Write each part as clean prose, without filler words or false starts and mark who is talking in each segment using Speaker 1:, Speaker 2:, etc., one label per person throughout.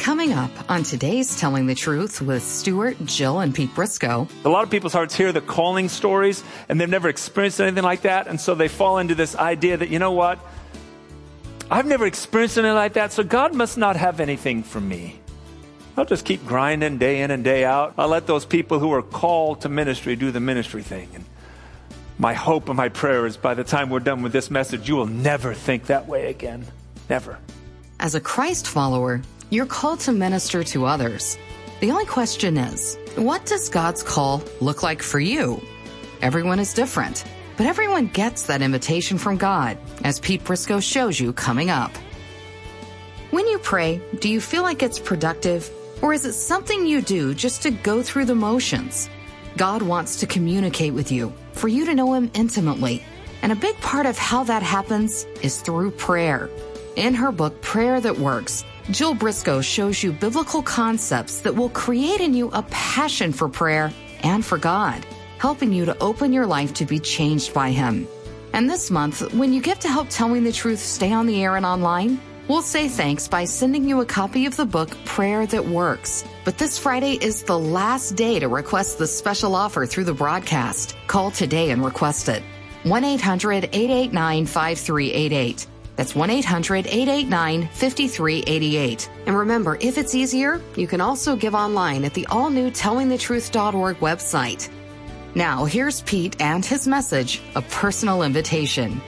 Speaker 1: Coming up on today's Telling the Truth with Stuart, Jill, and Pete Briscoe.
Speaker 2: A lot of people's hearts hear the calling stories, and they've never experienced anything like that, and so they fall into this idea that, you know what? I've never experienced anything like that, so God must not have anything for me. I'll just keep grinding day in and day out. I'll let those people who are called to ministry do the ministry thing. And my hope and my prayer is by the time we're done with this message, you will never think that way again. Never.
Speaker 1: As a Christ follower, you're called to minister to others. The only question is, what does God's call look like for you? Everyone is different, but everyone gets that invitation from God, as Pete Briscoe shows you coming up. When you pray, do you feel like it's productive, or is it something you do just to go through the motions? God wants to communicate with you, for you to know Him intimately, and a big part of how that happens is through prayer. In her book, Prayer That Works, Jill Briscoe shows you biblical concepts that will create in you a passion for prayer and for God, helping you to open your life to be changed by Him. And this month, when you give to help Telling the Truth stay on the air and online, we'll say thanks by sending you a copy of the book, Prayer That Works. But this Friday is the last day to request the special offer through the broadcast. Call today and request it. 1-800-889-5388. That's 1-800-889-5388. And remember, if it's easier, you can also give online at the all-new tellingthetruth.org website. Now, here's Pete and his message, A Personal Invitation.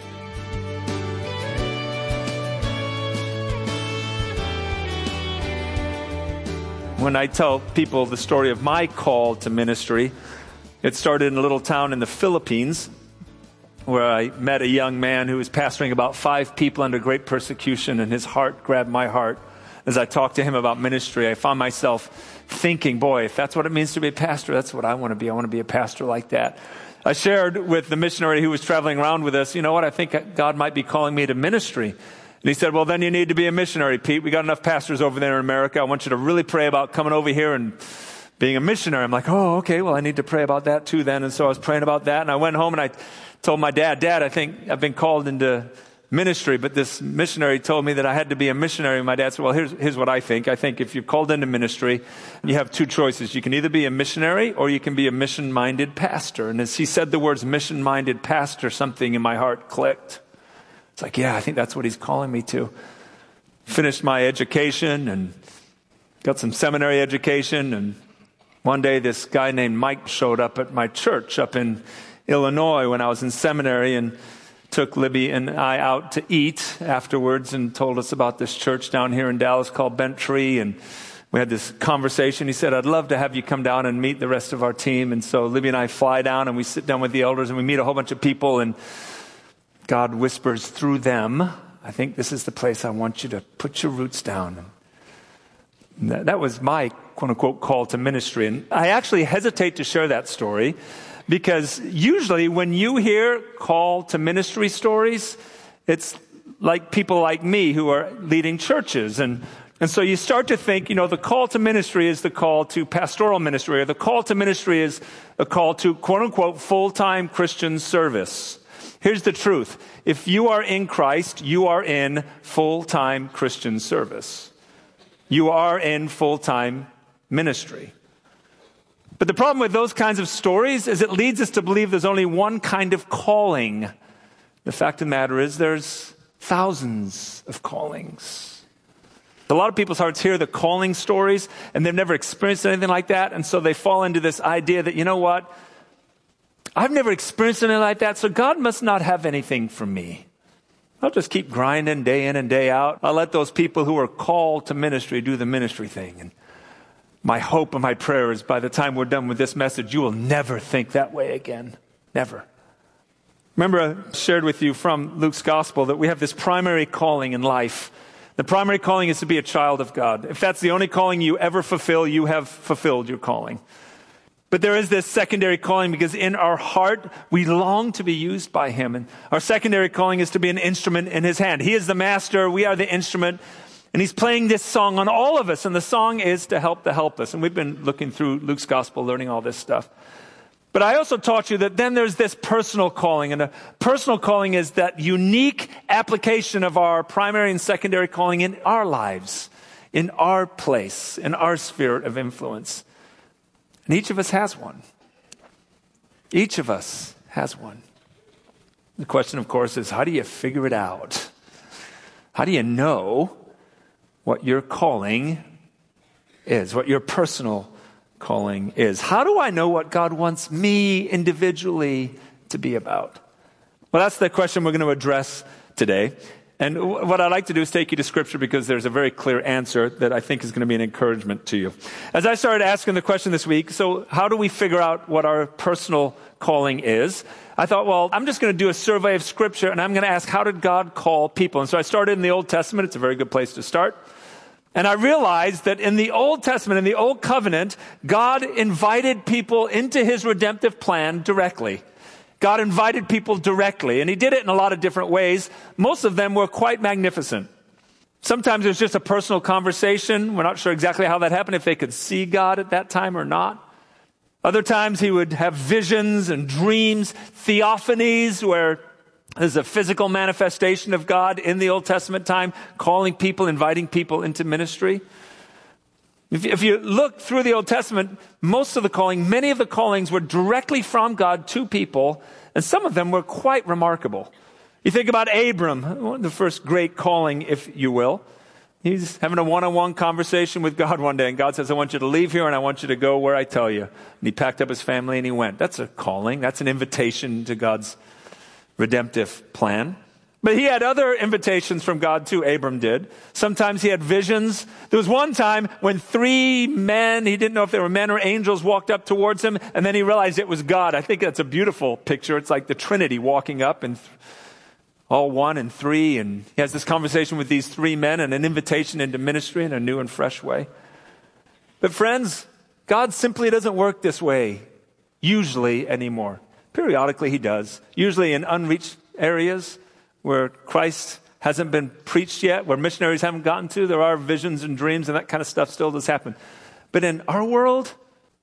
Speaker 2: When I tell people the story of my call to ministry, it started in a little town in the Philippines, where I met a young man who was pastoring about 5 people under great persecution, and his heart grabbed my heart. As I talked to him about ministry, I found myself thinking, boy, if that's what it means to be a pastor, that's what I want to be. I want to be a pastor like that. I shared with the missionary who was traveling around with us, you know what, I think God might be calling me to ministry. And he said, well, then you need to be a missionary, Pete. We got enough pastors over there in America. I want you to really pray about coming over here and being a missionary. I'm like, oh, okay, well, I need to pray about that too then. And so I was praying about that, and I went home and I told my dad, I think I've been called into ministry, but this missionary told me that I had to be a missionary. And my dad said, well, here's what I think. I think if you're called into ministry, you have 2 choices. You can either be a missionary or you can be a mission-minded pastor. And as he said the words mission-minded pastor, something in my heart clicked. It's like, yeah, I think that's what he's calling me to. Finished my education and got some seminary education. And one day this guy named Mike showed up at my church up in Illinois when I was in seminary, and took Libby and I out to eat afterwards and told us about this church down here in Dallas called Bent Tree. And we had this conversation. He said, I'd love to have you come down and meet the rest of our team. And so Libby and I fly down and we sit down with the elders and we meet a whole bunch of people, and God whispers through them, I think this is the place I want you to put your roots down. And that was my quote unquote call to ministry. And I actually hesitate to share that story, because usually when you hear call to ministry stories, it's like people like me who are leading churches. And so you start to think, the call to ministry is the call to pastoral ministry, or the call to ministry is a call to quote unquote full-time Christian service. Here's the truth. If you are in Christ, you are in full-time Christian service. You are in full-time ministry. But the problem with those kinds of stories is it leads us to believe there's only one kind of calling. The fact of the matter is there's thousands of callings. A lot of people's hearts hear the calling stories, and they've never experienced anything like that, and so they fall into this idea that, you know what? I've never experienced anything like that, so God must not have anything for me. I'll just keep grinding day in and day out. I'll let those people who are called to ministry do the ministry thing. And my hope and my prayer is by the time we're done with this message, you will never think that way again. Never. Remember, I shared with you from Luke's gospel that we have this primary calling in life. The primary calling is to be a child of God. If that's the only calling you ever fulfill, you have fulfilled your calling. But there is this secondary calling, because in our heart, we long to be used by Him. And our secondary calling is to be an instrument in His hand. He is the master. We are the instrument. And He's playing this song on all of us. And the song is to help the helpless. And we've been looking through Luke's gospel, learning all this stuff. But I also taught you that then there's this personal calling. And a personal calling is that unique application of our primary and secondary calling in our lives. in our place, in our sphere of influence. And each of us has one. Each of us has one. The question, of course, is how do you figure it out? How do you know what your calling is, what your personal calling is? How do I know what God wants me individually to be about? Well, that's the question we're going to address today. And what I'd like to do is take you to Scripture because there's a very clear answer that I think is going to be an encouragement to you. As I started asking the question this week, so how do we figure out what our personal calling is? I thought, well, I'm just going to do a survey of Scripture and I'm going to ask, how did God call people? And so I started in the Old Testament. It's a very good place to start. And I realized that in the Old Testament, in the Old Covenant, God invited people into his redemptive plan directly. God invited people directly, and he did it in a lot of different ways. Most of them were quite magnificent. Sometimes it was just a personal conversation. We're not sure exactly how that happened, if they could see God at that time or not. Other times he would have visions and dreams, theophanies, where there's a physical manifestation of God in the Old Testament time, calling people, inviting people into ministry. If you look through the Old Testament, most of the calling, many of the callings were directly from God to people, and some of them were quite remarkable. You think about Abram, the first great calling, if you will. He's having a one-on-one conversation with God one day, and God says, I want you to leave here and I want you to go where I tell you. And he packed up his family and he went. That's a calling. That's an invitation to God's redemptive plan. But he had other invitations from God too, Abram did. Sometimes he had visions. There was one time when 3 men, he didn't know if they were men or angels, walked up towards him, and then he realized it was God. I think that's a beautiful picture. It's like the Trinity walking up, and all 1 and 3, and he has this conversation with these 3 men and an invitation into ministry in a new and fresh way. But friends, God simply doesn't work this way, usually anymore. Periodically he does, usually in unreached areas, where Christ hasn't been preached yet, where missionaries haven't gotten to. There are visions and dreams and that kind of stuff still does happen. But in our world,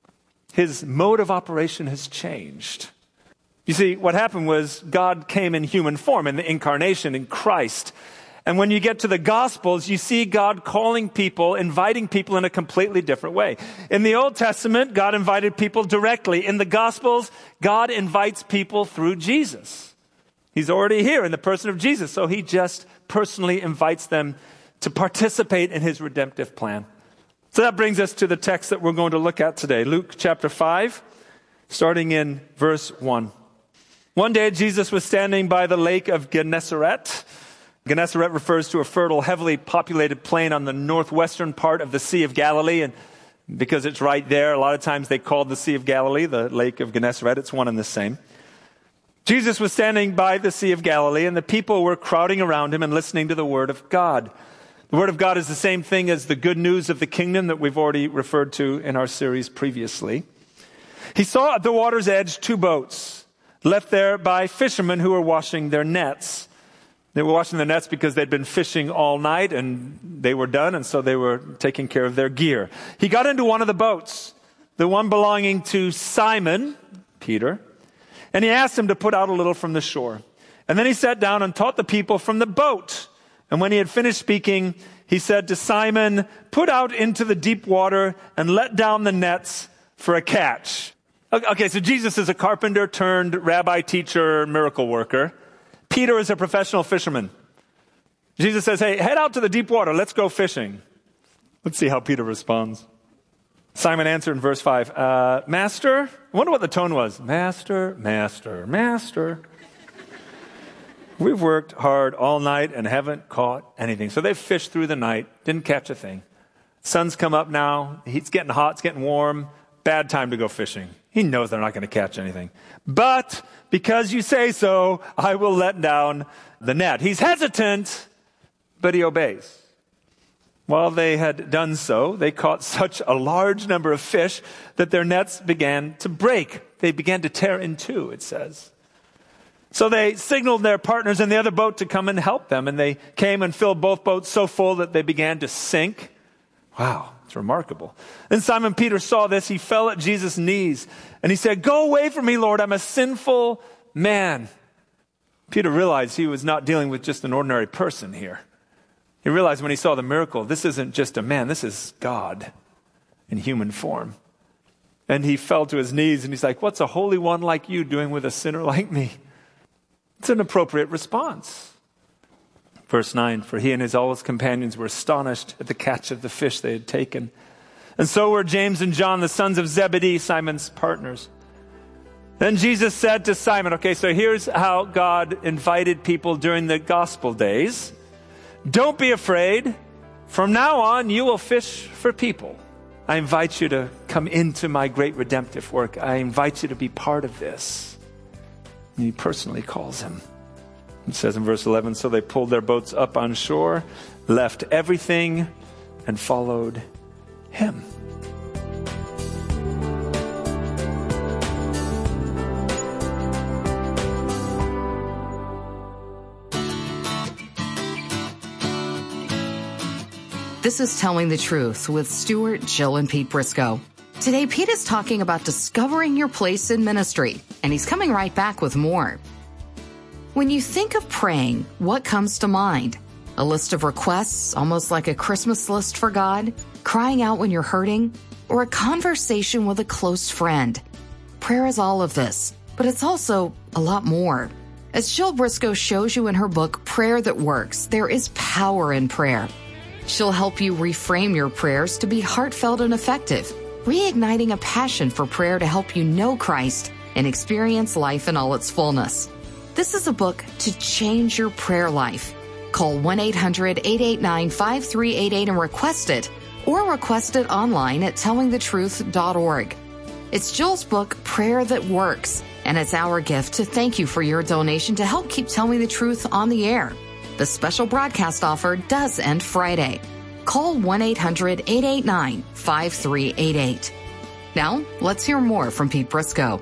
Speaker 2: his mode of operation has changed. You see, what happened was God came in human form, in the incarnation, in Christ. And when you get to the Gospels, you see God calling people, inviting people in a completely different way. In the Old Testament, God invited people directly. In the Gospels, God invites people through Jesus. He's already here in the person of Jesus, so he just personally invites them to participate in his redemptive plan. So that brings us to the text that we're going to look at today, Luke chapter 5, starting in verse 1. One day Jesus was standing by the lake of Gennesaret. Gennesaret refers to a fertile, heavily populated plain on the northwestern part of the Sea of Galilee, and because it's right there, a lot of times they called the Sea of Galilee the lake of Gennesaret. It's one and the same. Jesus was standing by the Sea of Galilee, and the people were crowding around him and listening to the Word of God. The Word of God is the same thing as the good news of the kingdom that we've already referred to in our series previously. He saw at the water's edge 2 boats left there by fishermen who were washing their nets. They were washing their nets because they'd been fishing all night and they were done, and so they were taking care of their gear. He got into one of the boats, the one belonging to Simon, Peter, and he asked him to put out a little from the shore. And then he sat down and taught the people from the boat. And when he had finished speaking, he said to Simon, put out into the deep water and let down the nets for a catch. Okay, so Jesus is a carpenter turned rabbi, teacher, miracle worker. Peter is a professional fisherman. Jesus says, hey, head out to the deep water. Let's go fishing. Let's see how Peter responds. Simon answered in verse 5, Master, I wonder what the tone was. Master. We've worked hard all night and haven't caught anything. So they've fished through the night, didn't catch a thing. Sun's come up now. The heat's getting hot, it's getting warm. Bad time to go fishing. He knows they're not going to catch anything. But because you say so, I will let down the net. He's hesitant, but he obeys. While they had done so, they caught such a large number of fish that their nets began to break. They began to tear in two, it says. So they signaled their partners in the other boat to come and help them, and they came and filled both boats so full that they began to sink. Wow, it's remarkable. Then Simon Peter saw this. He fell at Jesus' knees, and he said, "Go away from me, Lord, I'm a sinful man." Peter realized he was not dealing with just an ordinary person here. He realized when he saw the miracle, this isn't just a man, this is God in human form. And he fell to his knees and he's like, what's a holy one like you doing with a sinner like me? It's an appropriate response. Verse 9, for he and all his companions were astonished at the catch of the fish they had taken. And so were James and John, the sons of Zebedee, Simon's partners. Then Jesus said to Simon, okay, so here's how God invited people during the gospel days. Don't be afraid. From now on, you will fish for people. I invite you to come into my great redemptive work. I invite you to be part of this. And he personally calls him. It says in verse 11, so they pulled their boats up on shore, left everything, and followed him.
Speaker 1: This is Telling the Truth with Stuart, Jill, and Pete Briscoe. Today, Pete is talking about discovering your place in ministry, and he's coming right back with more. When you think of praying, what comes to mind? A list of requests, almost like a Christmas list for God? Crying out when you're hurting? Or a conversation with a close friend? Prayer is all of this, but it's also a lot more. As Jill Briscoe shows you in her book, Prayer That Works, there is power in prayer. She'll help you reframe your prayers to be heartfelt and effective, reigniting a passion for prayer to help you know Christ and experience life in all its fullness. This is a book to change your prayer life. Call 1-800-889-5388 and request it, or request it online at tellingthetruth.org. It's Jill's book, Prayer That Works, and it's our gift to thank you for your donation to help keep Telling the Truth on the air. The special broadcast offer does end Friday. Call 1-800-889-5388. Now, let's hear more from Pete Briscoe.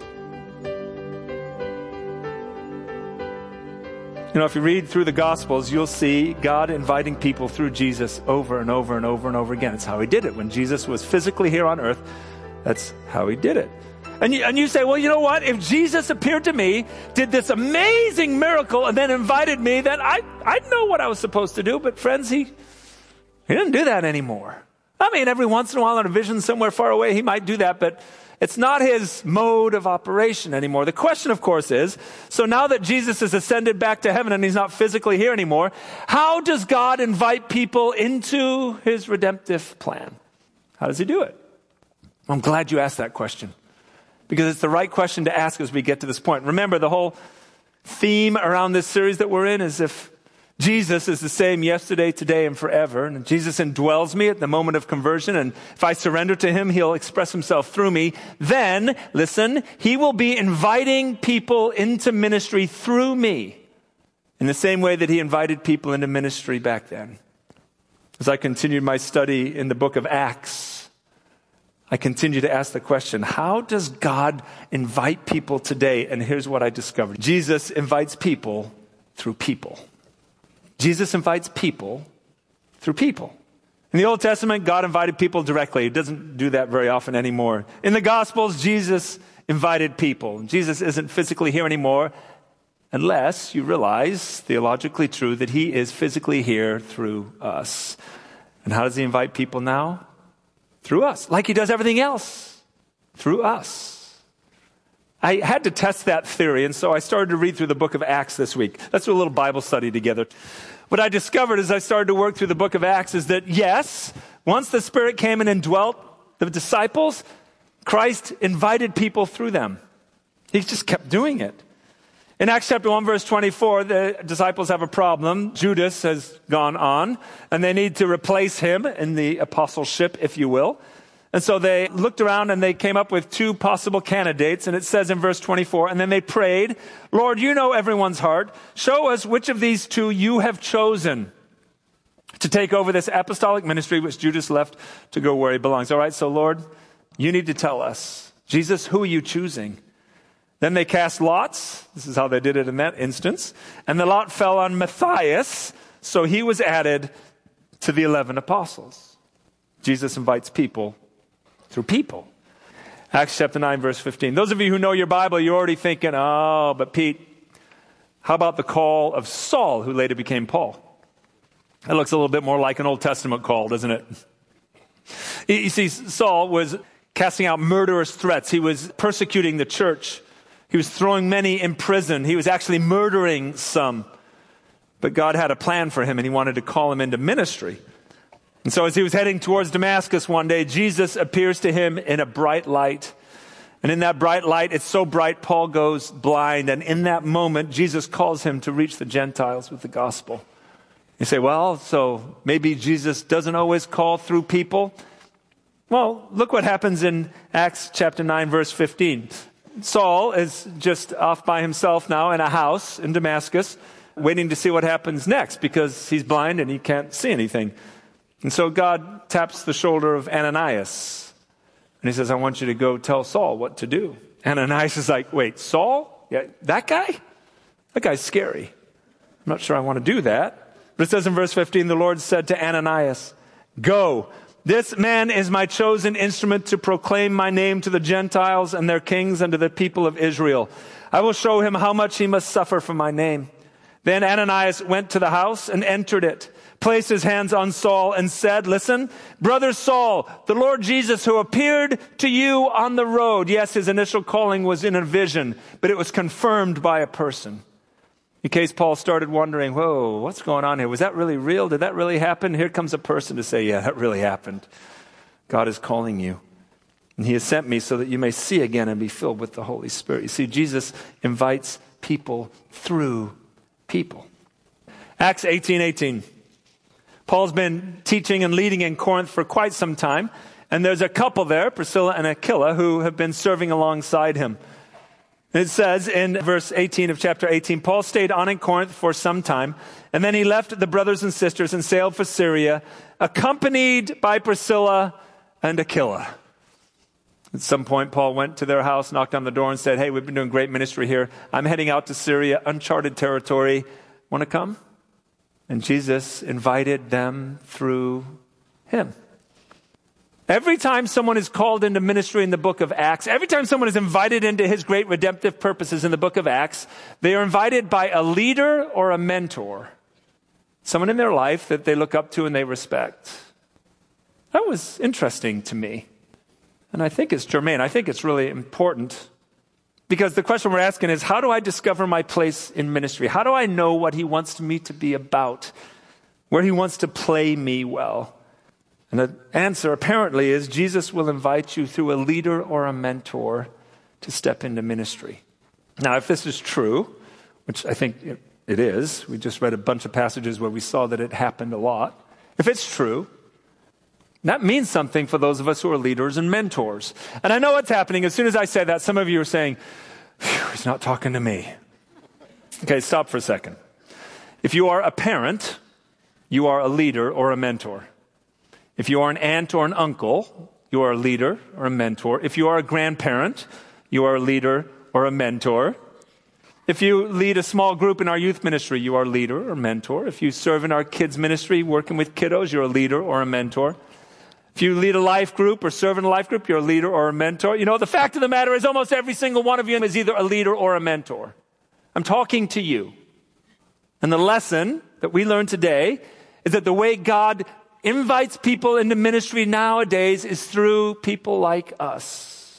Speaker 2: You know, if you read through the Gospels, you'll see God inviting people through Jesus over and over and over and over again. It's how he did it. When Jesus was physically here on earth, that's how he did it. And you say, well, you know what? If Jesus appeared to me, did this amazing miracle, and then invited me, then I'd know what I was supposed to do. But friends, he didn't do that anymore. I mean, every once in a while in a vision somewhere far away, he might do that, but it's not his mode of operation anymore. The question, of course, is, so now that Jesus has ascended back to heaven and he's not physically here anymore, how does God invite people into his redemptive plan? How does he do it? I'm glad you asked that question, because it's the right question to ask as we get to this point. Remember, the whole theme around this series that we're in is if Jesus is the same yesterday, today, and forever, and Jesus indwells me at the moment of conversion, and if I surrender to him, he'll express himself through me, then, listen, he will be inviting people into ministry through me in the same way that he invited people into ministry back then. As I continued my study in the book of Acts, I continue to ask the question, how does God invite people today? And here's what I discovered. Jesus invites people through people. Jesus invites people through people. In the Old Testament, God invited people directly. He doesn't do that very often anymore. In the Gospels, Jesus invited people. Jesus isn't physically here anymore unless you realize, theologically true, that he is physically here through us. And how does he invite people now? Through us, like he does everything else, through us. I had to test that theory, and so I started to read through the book of Acts this week. Let's do a little Bible study together. What I discovered as I started to work through the book of Acts is that, yes, once the Spirit came and indwelt the disciples, Christ invited people through them. He just kept doing it. In Acts chapter 1, verse 24, the disciples have a problem. Judas has gone on, and they need to replace him in the apostleship, if you will. And so they looked around and they came up with two possible candidates. And it says in verse 24, and then they prayed, Lord, you know everyone's heart. Show us which of these two you have chosen to take over this apostolic ministry, which Judas left to go where he belongs. All right, so Lord, you need to tell us. Jesus, who are you choosing? Then they cast lots. This is how they did it in that instance. And the lot fell on Matthias, so he was added to the 11 apostles. Jesus invites people through people. Acts chapter 9, verse 15. Those of you who know your Bible, you're already thinking, oh, but Pete, how about the call of Saul, who later became Paul? That looks a little bit more like an Old Testament call, doesn't it? You see, Saul was casting out murderous threats. He was persecuting the church. He was throwing many in prison. He was actually murdering some. But God had a plan for him, and he wanted to call him into ministry. And so as he was heading towards Damascus one day, Jesus appears to him in a bright light. And in that bright light, it's so bright, Paul goes blind. And in that moment, Jesus calls him to reach the Gentiles with the gospel. You say, well, so maybe Jesus doesn't always call through people. Well, look what happens in Acts chapter 9, verse 15. Saul is just off by himself now in a house in Damascus, waiting to see what happens next because he's blind and he can't see anything. And so God taps the shoulder of Ananias. And he says, I want you to go tell Saul what to do. Ananias is like, wait, Saul? Yeah, that guy? That guy's scary. I'm not sure I want to do that. But it says in verse 15, the Lord said to Ananias, go. This man is my chosen instrument to proclaim my name to the Gentiles and their kings and to the people of Israel. I will show him how much he must suffer for my name. Then Ananias went to the house and entered it, placed his hands on Saul and said, listen, brother Saul, the Lord Jesus who appeared to you on the road. Yes, his initial calling was in a vision, but it was confirmed by a person. In case Paul started wondering, whoa, what's going on here? Was that really real? Did that really happen? Here comes a person to say, yeah, that really happened. God is calling you. And he has sent me so that you may see again and be filled with the Holy Spirit. You see, Jesus invites people through people. Acts 18:18. Paul's been teaching and leading in Corinth for quite some time. And there's a couple there, Priscilla and Aquila, who have been serving alongside him. It says in verse 18 of chapter 18, Paul stayed on in Corinth for some time, and then he left the brothers and sisters and sailed for Syria, accompanied by Priscilla and Aquila. At some point, Paul went to their house, knocked on the door, and said, hey, we've been doing great ministry here. I'm heading out to Syria, uncharted territory. Want to come? And Jesus invited them through him. Every time someone is called into ministry in the book of Acts, every time someone is invited into his great redemptive purposes in the book of Acts, they are invited by a leader or a mentor, someone in their life that they look up to and they respect. That was interesting to me. And I think it's germane. I think it's really important because the question we're asking is, how do I discover my place in ministry? How do I know what he wants me to be about, where he wants to play me well? And the answer apparently is Jesus will invite you through a leader or a mentor to step into ministry. Now, if this is true, which I think it is, we just read a bunch of passages where we saw that it happened a lot. If it's true, that means something for those of us who are leaders and mentors. And I know what's happening. As soon as I say that, some of you are saying, he's not talking to me. Okay, stop for a second. If you are a parent, you are a leader or a mentor. If you are an aunt or an uncle, you are a leader or a mentor. If you are a grandparent, you are a leader or a mentor. If you lead a small group in our youth ministry, you are a leader or mentor. If you serve in our kids ministry, working with kiddos, you're a leader or a mentor. If you lead a life group or serve in a life group, you're a leader or a mentor. You know, the fact of the matter is almost every single one of you is either a leader or a mentor. I'm talking to you. And the lesson that we learned today is that the way God invites people into ministry nowadays is through people like us.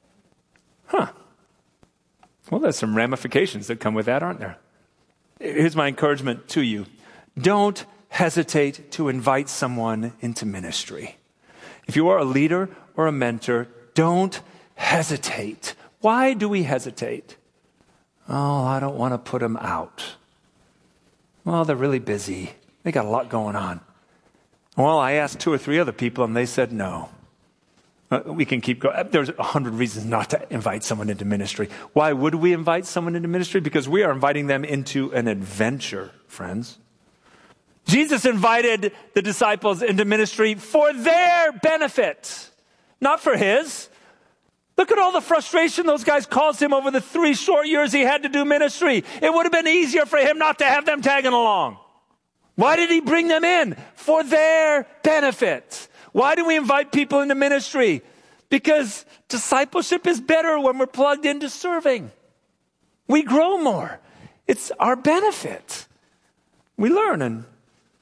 Speaker 2: Well, there's some ramifications that come with that, aren't there? Here's my encouragement to you. Don't hesitate to invite someone into ministry. If you are a leader or a mentor, don't hesitate. Why do we hesitate? Oh, I don't want to put them out. Well, they're really busy. They got a lot going on. Well, I asked 2 or 3 other people and they said no. We can keep going. There's 100 reasons not to invite someone into ministry. Why would we invite someone into ministry? Because we are inviting them into an adventure, friends. Jesus invited the disciples into ministry for their benefit, not for his. Look at all the frustration those guys caused him over the 3 short years he had to do ministry. It would have been easier for him not to have them tagging along. Why did he bring them in? For their benefit. Why do we invite people into ministry? Because discipleship is better when we're plugged into serving. We grow more. It's our benefit. We learn and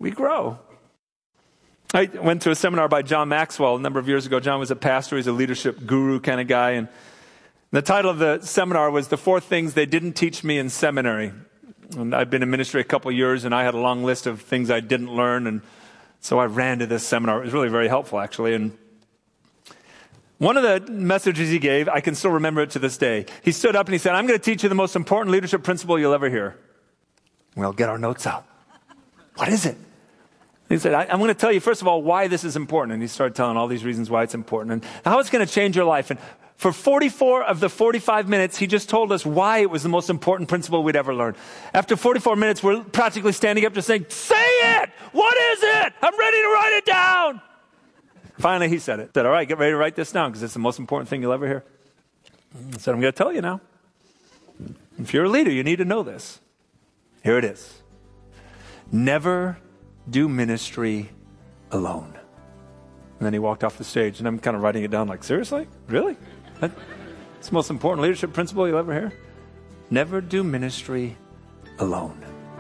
Speaker 2: we grow. I went to a seminar by John Maxwell a number of years ago. John was a pastor. He's a leadership guru kind of guy. And the title of the seminar was The 4 Things They Didn't Teach Me in Seminary. And I'd been in ministry a couple of years, and I had a long list of things I didn't learn. And so I ran to this seminar. It was really very helpful, actually. And one of the messages he gave, I can still remember it to this day. He stood up and he said, I'm going to teach you the most important leadership principle you'll ever hear. Well, get our notes out. What is it? He said, I'm going to tell you, first of all, why this is important. And he started telling all these reasons why it's important and how it's going to change your life. And for 44 of the 45 minutes, he just told us why it was the most important principle we'd ever learned. After 44 minutes, we're practically standing up just saying, say it! What is it? I'm ready to write it down. Finally, he said it. He said, all right, get ready to write this down because it's the most important thing you'll ever hear. I said, I'm going to tell you now. If you're a leader, you need to know this. Here it is. Never do ministry alone. And then he walked off the stage, and I'm kind of writing it down like, seriously? Really? That's the most important leadership principle you'll ever hear? Never do ministry alone.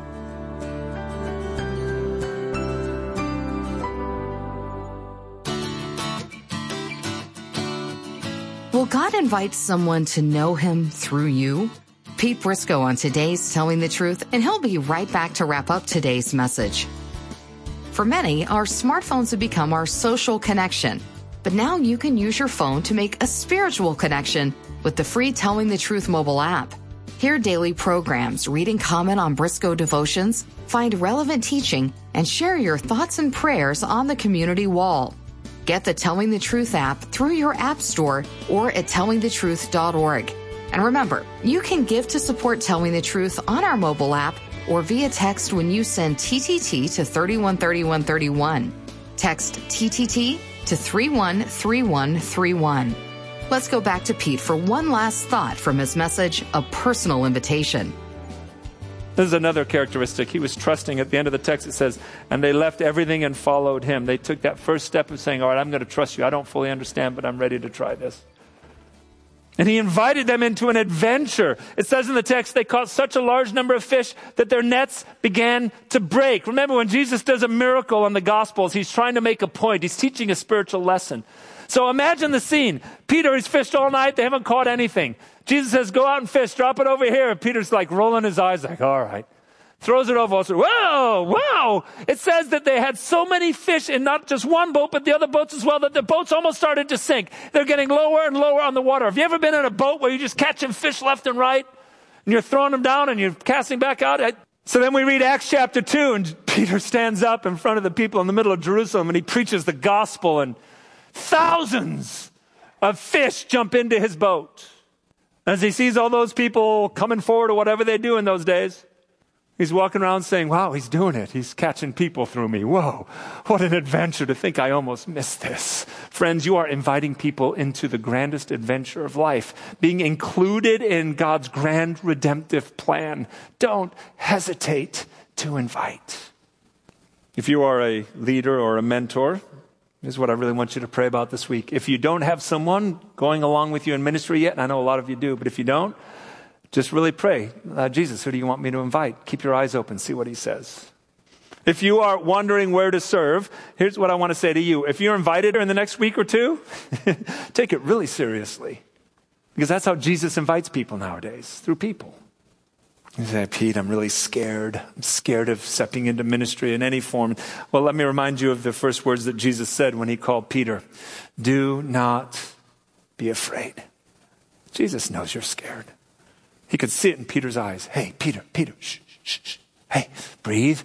Speaker 1: Will God invite someone to know him through you? Pete Briscoe on today's Telling the Truth, and he'll be right back to wrap up today's message. For many, our smartphones have become our social connection. But now you can use your phone to make a spiritual connection with the free Telling the Truth mobile app. Hear daily programs, read and comment on Briscoe devotions, find relevant teaching, and share your thoughts and prayers on the community wall. Get the Telling the Truth app through your app store or at tellingthetruth.org. And remember, you can give to support Telling the Truth on our mobile app or via text when you send TTT to 313131. Text TTT to 313131. Let's go back to Pete for one last thought from his message, A Personal Invitation.
Speaker 2: This is another characteristic. He was trusting. At the end of the text it says, and they left everything and followed him. They took that first step of saying, all right, I'm going to trust you. I don't fully understand, but I'm ready to try this. And he invited them into an adventure. It says in the text, they caught such a large number of fish that their nets began to break. Remember, when Jesus does a miracle in the Gospels, he's trying to make a point. He's teaching a spiritual lesson. So imagine the scene. Peter, he's fished all night. They haven't caught anything. Jesus says, go out and fish. Drop it over here. And Peter's like rolling his eyes like, all right. Throws it over. Also, whoa, wow. It says that they had so many fish in not just one boat, but the other boats as well, that the boats almost started to sink. They're getting lower and lower on the water. Have you ever been in a boat where you're just catching fish left and right? And you're throwing them down and you're casting back out? So then we read Acts chapter 2, and Peter stands up in front of the people in the middle of Jerusalem, and he preaches the gospel, and thousands of fish jump into his boat. As he sees all those people coming forward or whatever they do in those days, he's walking around saying, wow, he's doing it. He's catching people through me. Whoa, what an adventure to think I almost missed this. Friends, you are inviting people into the grandest adventure of life, being included in God's grand redemptive plan. Don't hesitate to invite. If you are a leader or a mentor, this is what I really want you to pray about this week. If you don't have someone going along with you in ministry yet, and I know a lot of you do, but if you don't, just really pray, Jesus, who do you want me to invite? Keep your eyes open, see what he says. If you are wondering where to serve, here's what I want to say to you. If you're invited in the next week or two, take it really seriously. Because that's how Jesus invites people nowadays, through people. You say, Pete, I'm really scared. I'm scared of stepping into ministry in any form. Well, let me remind you of the first words that Jesus said when he called Peter. Do not be afraid. Jesus knows you're scared. He could see it in Peter's eyes. Hey, Peter, shh, shh, shh. Hey, breathe.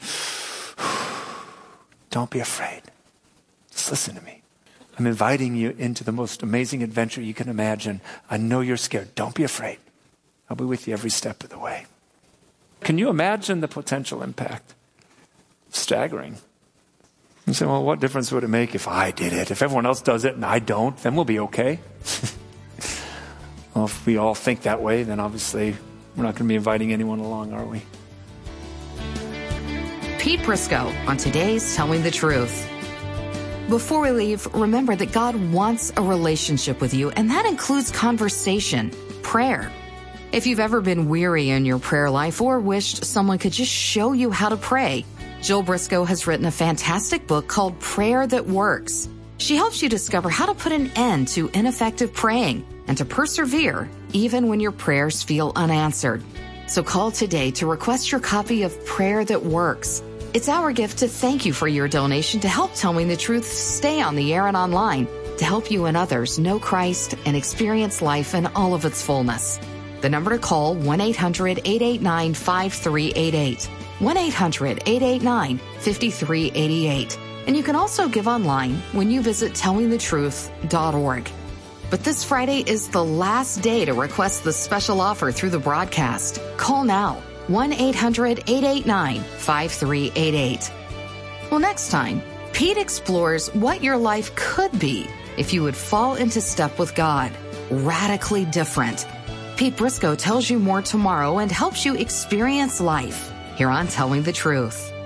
Speaker 2: Don't be afraid. Just listen to me. I'm inviting you into the most amazing adventure you can imagine. I know you're scared. Don't be afraid. I'll be with you every step of the way. Can you imagine the potential impact? Staggering. You say, well, what difference would it make if I did it? If everyone else does it and I don't, then we'll be okay. Well, if we all think that way, then obviously we're not going to be inviting anyone along, are we?
Speaker 1: Pete Briscoe on today's Telling the Truth. Before we leave, remember that God wants a relationship with you, and that includes conversation, prayer. If you've ever been weary in your prayer life or wished someone could just show you how to pray, Jill Briscoe has written a fantastic book called Prayer That Works. She helps you discover how to put an end to ineffective praying and to persevere even when your prayers feel unanswered. So call today to request your copy of Prayer That Works. It's our gift to thank you for your donation to help Telling the Truth stay on the air and online, to help you and others know Christ and experience life in all of its fullness. The number to call, 1-800-889-5388. 1-800-889-5388. And you can also give online when you visit tellingthetruth.org. But this Friday is the last day to request the special offer through the broadcast. Call now, 1-800-889-5388. Well, next time, Pete explores what your life could be if you would fall into step with God. Radically different. Pete Briscoe tells you more tomorrow and helps you experience life here on Telling the Truth.